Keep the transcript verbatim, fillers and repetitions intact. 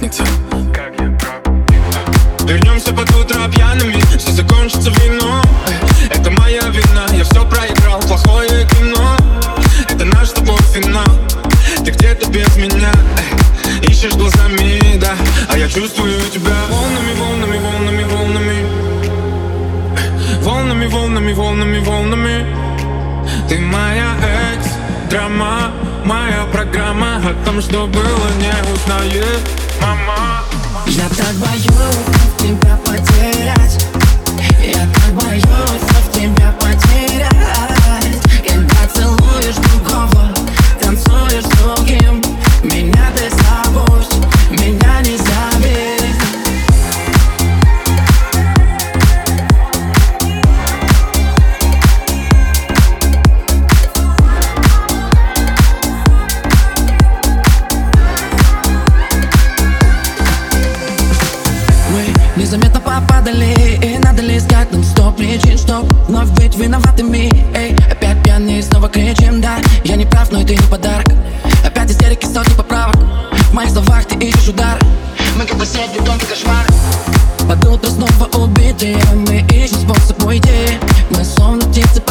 проникнуться, как я проникнуться. Вернемся под утро пьяными, все закончится вином. Это моя вина, я все проиграл, плохое кино. Это наш с тобой финал. Ты где-то без меня, ищешь глазами, да, а я чувствую тебя волнами, волнами, волнами, волнами. Волнами, волнами, волнами, волнами. Ты моя экс-драма, моя программа. О том, что было, не узнает мама. Я так боюсь тебя потерять. Я так боюсь тебя потерять. Когда целуешь другого, танцуешь с другим, меня ты забудь, меня не забей. Мы незаметно попадали, и надо ли искать нам сто причин, чтоб вновь быть виноватыми. Эй, опять пьяные, снова кричим, да. Я не прав, но и ты не подарок. Опять истерики, сотни поправок. В моих словах ты ищешь удар. Мы как соседи, тонкий кошмар. Под утро снова убитые, мы ищем способ уйти. Мы словно птицы